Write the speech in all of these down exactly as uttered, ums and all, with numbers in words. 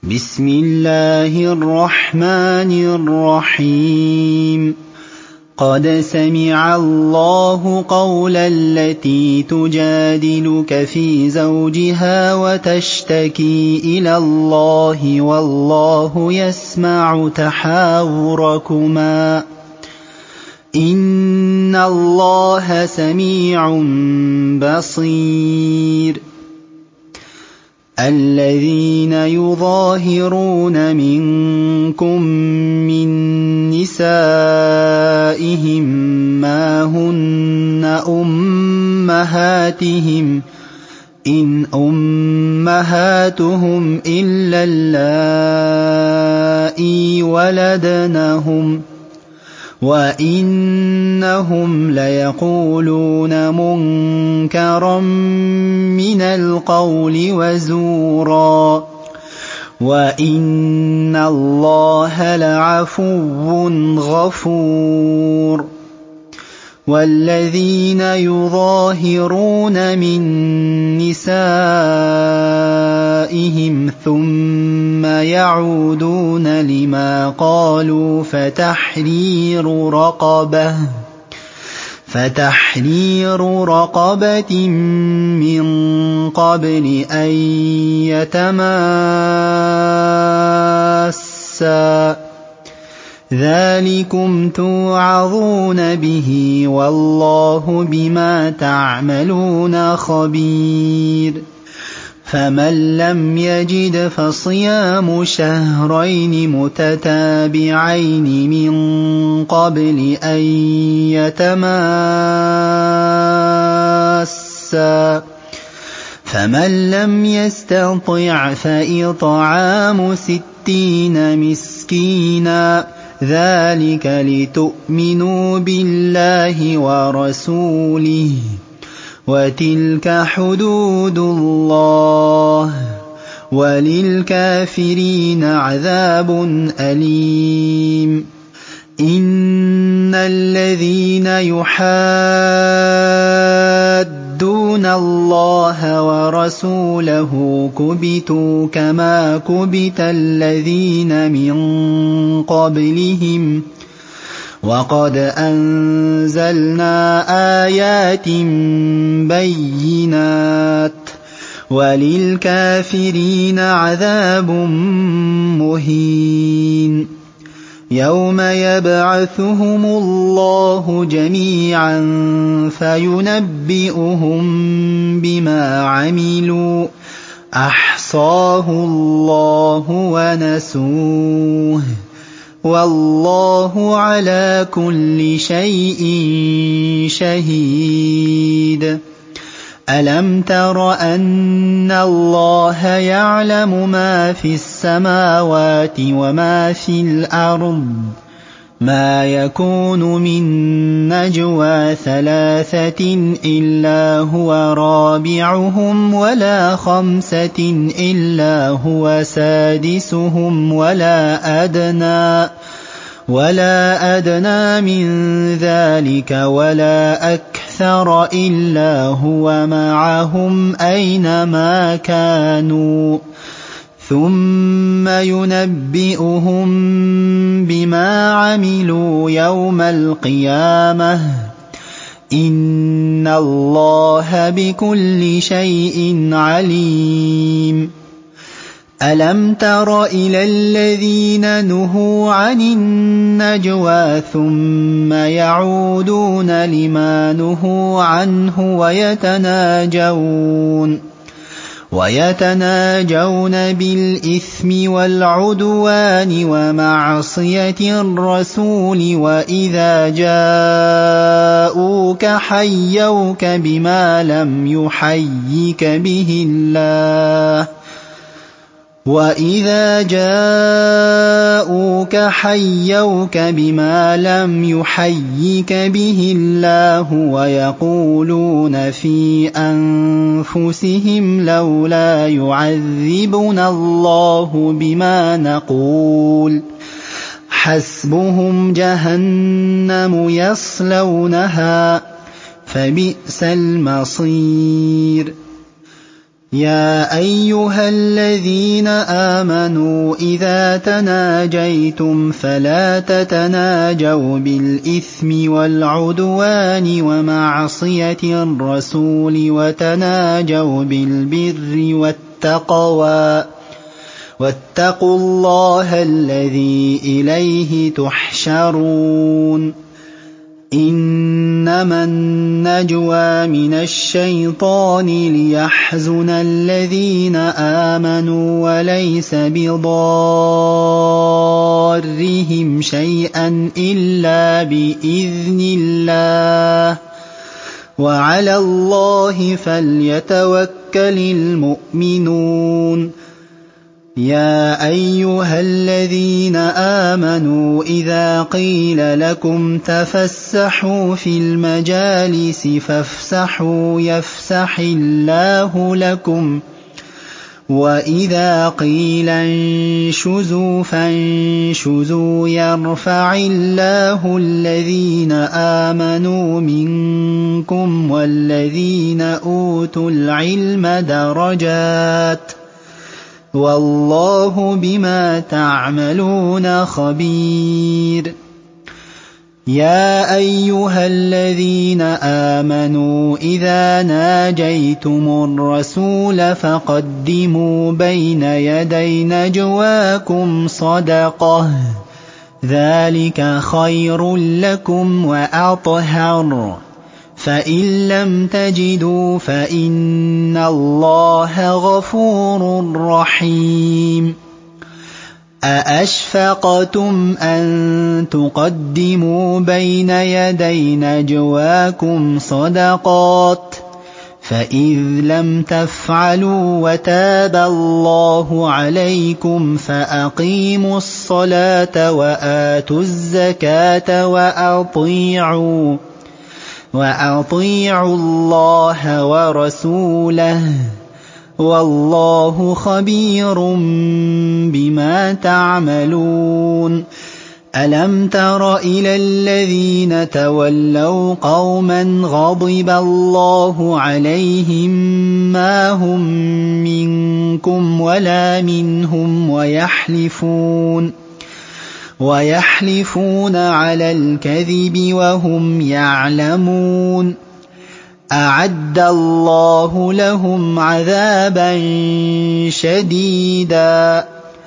بسم الله الرحمن الرحيم قد سمع الله قول التي تجادلك في زوجها وتشتكي إلى الله والله يسمع تحاوركما إن الله سميع بصير الذين يظاهرون منكم من نسائهم ما هن أمهاتهم إن أمهاتهم إلا اللائي ولدنهم وإنهم ليقولون منكرا من القول وزورا وإن الله لعفو غفور والذين يظاهرون من نسائهم ثم يعودون لما قالوا فتحرير رقبة فتحرير رقبة من قبل أن يتماسا ذلكم توعظون به والله بما تعملون خبير فمن لم يجد فصيام شهرين متتابعين من قبل أن يتماسا فمن لم يستطع فإطعام ستين مسكينا ذلك لتؤمنوا بالله ورسوله وتلك حدود الله وللكافرين عذاب أليم إن الذين يحادون الله ورسوله كبتوا كما كبت الذين من قبلهم وقد أنزلنا آيات بينات وللكافرين عذاب مهين يوم يبعثهم الله جميعا فينبئهم بما عملوا أحصاه الله ونسوه والله على كل شيء شهيد ألم تر أن الله يعلم ما في السماوات وما في الأرض ما يكون من نجوى ثلاثة إلا هو رابعهم ولا خمسة إلا هو سادسهم ولا أدنى ولا أدنى من ذلك ولا أكثر إلا هو معهم أينما كانوا ثم ينبئهم بما عملوا يوم القيامة إن الله بكل شيء عليم ألم تر إلى الذين نهوا عن النجوى ثم يعودون لما نهوا عنه ويتناجون ويتناجون بالإثم والعدوان ومعصية الرسول وإذا جاءوك حيوك بما لم يحيك به الله وإذا جاءوك حيوك بما لم يحيك به الله ويقولون في أنفسهم لولا يعذبنا الله بما نقول حسبهم جهنم يصلونها فبئس المصير يا أيها الذين آمنوا إذا تناجيتم فلا تتناجوا بالإثم والعدوان ومعصية الرسول وتناجوا بالبر والتقوى واتقوا الله الذي إليه تحشرون إنما النجوى من الشيطان ليحزن الذين آمنوا وليس بضارهم شيئا إلا بإذن الله وعلى الله فليتوكل المؤمنون يا أيها الذين آمنوا إذا قيل لكم تفسحوا في المجالس فافسحوا يفسح الله لكم وإذا قيل انشزوا فانشزوا يرفع الله الذين آمنوا منكم والذين أوتوا العلم درجات والله بما تعملون خبير يا أيها الذين آمنوا إذا ناجيتم الرسول فقدموا بين يدي نجواكم صدقة ذلك خير لكم وأطهر فإن لم تجدوا فإن الله غفور رحيم أأشفقتم أن تقدموا بين يدي نجواكم صدقات فإذ لم تفعلوا وتاب الله عليكم فأقيموا الصلاة وآتوا الزكاة وأطيعوا وأطيعوا الله ورسوله والله خبير بما تعملون ألم تر إلى الذين تولوا قوما غضب الله عليهم ما هم منكم ولا منهم ويحلفون ويحلفون على الكذب وهم يعلمون أعد الله لهم عذابا شديدا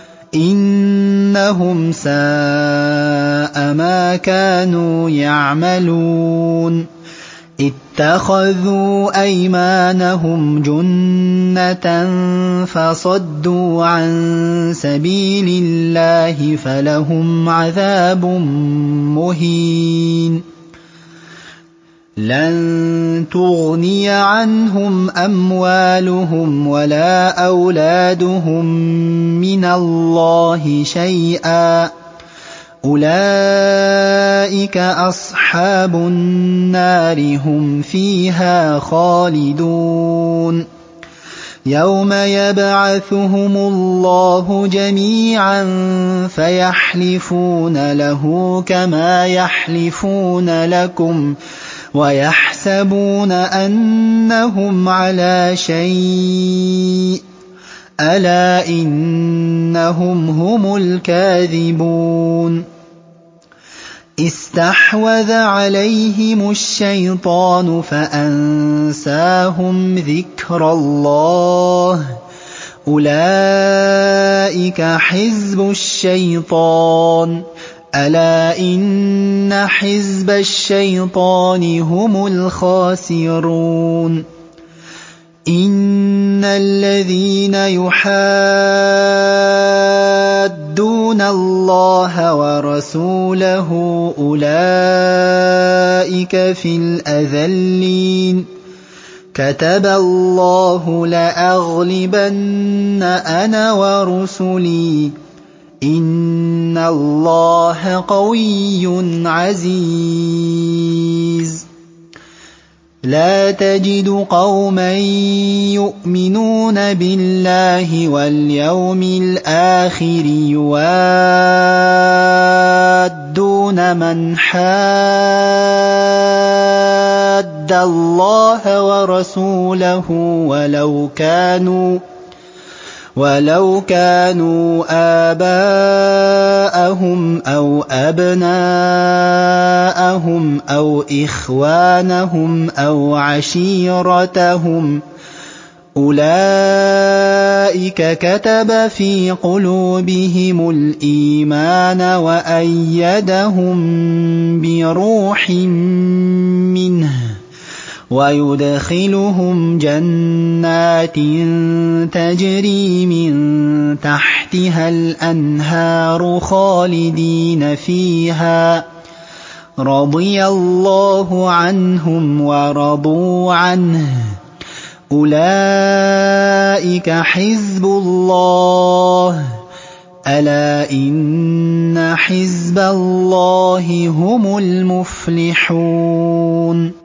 إنهم ساء ما كانوا يعملون اتخذوا أيمانهم جنة فصدوا عن سبيل الله فلهم عذاب مهين لن تغني عنهم أموالهم ولا أولادهم من الله شيئا أولئك أصحاب النار هم فيها خالدون يوم يبعثهم الله جميعا فيحلفون له كما يحلفون لكم ويحسبون أنهم على شيء ألا إنهم هم الكاذبون استحوذ عليهم الشيطان فأنساهم ذكر الله أولئك حزب الشيطان ألا إن حزب الشيطان هم الخاسرون إن الذين يحادون الله ورسوله أولئك في الأذلين كتب الله لأغلبن أنا ورسلي إن الله قوي عزيز لا تجد قوما يؤمنون بالله واليوم الآخر يوادون من حاد حَادَّ اللَّهَ وَرَسُولَهُ وَلَوْ كَانُوا وَلَوْ كَانُوا آبَاءَهُمْ أَوْ أَبْنَاءَهُمْ أَوْ إِخْوَانَهُمْ أَوْ عَشِيرَتَهُمْ ۚ أُولَٰئِكَ كَتَبَ فِي قُلُوبِهِمُ الْإِيمَانَ وَأَيَّدَهُم بِرُوحٍ مِّنْهُ وَيُدْخِلُهُمْ جَنَّاتٍ تَجْرِي مِن تَحْتِهَا الْأَنْهَارُ خَالِدِينَ فِيهَا ۚ رَضِيَ اللَّهُ عَنْهُمْ وَرَضُوا عَنْهُ ۚ أُولَٰئِكَ حِزْبُ اللَّهِ ۚ أَلَا إِنَّ حِزْبَ اللَّهِ هُمُ الْمُفْلِحُونَ.